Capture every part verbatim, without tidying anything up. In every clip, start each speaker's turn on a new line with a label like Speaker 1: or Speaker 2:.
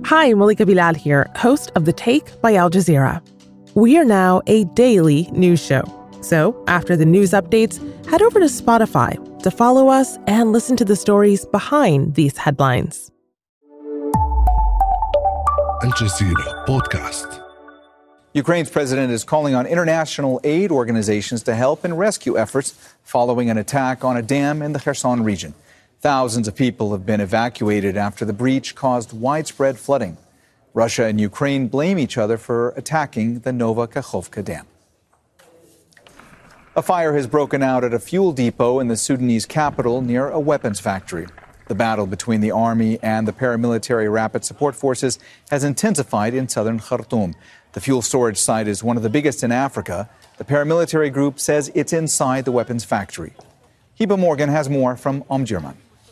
Speaker 1: Hi, Malika Bilal here, host of The Take by Al Jazeera. We are now a daily news show. So after the news updates, head over to Spotify to follow us and listen to the stories behind these headlines.
Speaker 2: Al Jazeera Podcast.
Speaker 3: Ukraine's president is calling on international aid organizations to help in rescue efforts following an attack on a dam in the Kherson region. Thousands of people have been evacuated after the breach caused widespread flooding. Russia and Ukraine blame each other for attacking the Nova Kakhovka Dam. A fire has broken out at a fuel depot in the Sudanese capital near a weapons factory. The battle between the army and the paramilitary rapid support forces has intensified in southern Khartoum. The fuel storage site is one of the biggest in Africa. The paramilitary group says it's inside the weapons factory. Heba Morgan has more from Omdurman.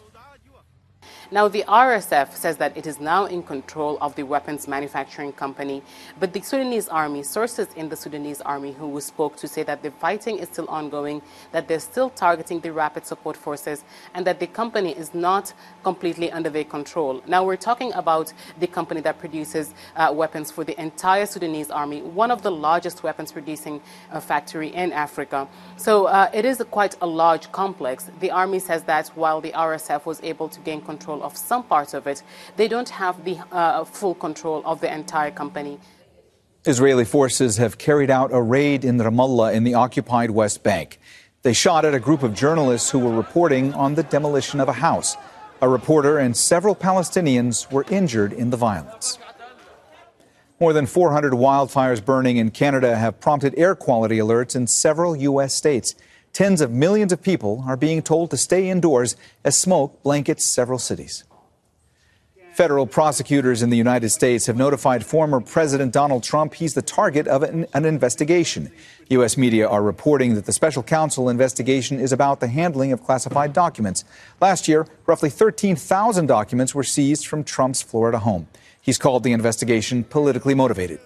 Speaker 4: Now, the R S F says that it is now in control of the weapons manufacturing company, but the Sudanese army, sources in the Sudanese army who spoke to say that the fighting is still ongoing, that they're still targeting the rapid support forces, and that the company is not completely under their control. Now, we're talking about the company that produces uh, weapons for the entire Sudanese army, one of the largest weapons producing uh, factory in Africa. So uh, it is a quite a large complex. The army says that while the R S F was able to gain control of some parts of it, they don't have the uh, full control of the entire company.
Speaker 3: Israeli forces have carried out a raid in Ramallah in the occupied West Bank. They shot at a group of journalists who were reporting on the demolition of a house. A reporter and several Palestinians were injured in the violence. More than four hundred wildfires burning in Canada have prompted air quality alerts in several U S states. Tens of millions of people are being told to stay indoors as smoke blankets several cities. Federal prosecutors in the United States have notified former President Donald Trump he's the target of an, an investigation. U S media are reporting that the special counsel investigation is about the handling of classified documents. Last year, roughly thirteen thousand documents were seized from Trump's Florida home. He's called the investigation politically motivated.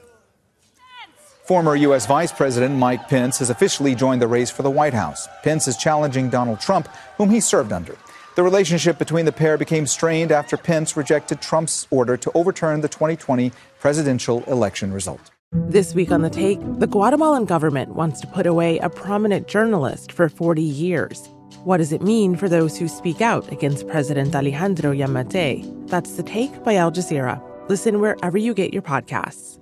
Speaker 3: Former U S Vice President Mike Pence has officially joined the race for the White House. Pence is challenging Donald Trump, whom he served under. The relationship between the pair became strained after Pence rejected Trump's order to overturn the twenty twenty presidential election result.
Speaker 1: This week on The Take, the Guatemalan government wants to put away a prominent journalist for forty years. What does it mean for those who speak out against President Alejandro Yamatei? That's The Take by Al Jazeera. Listen wherever you get your podcasts.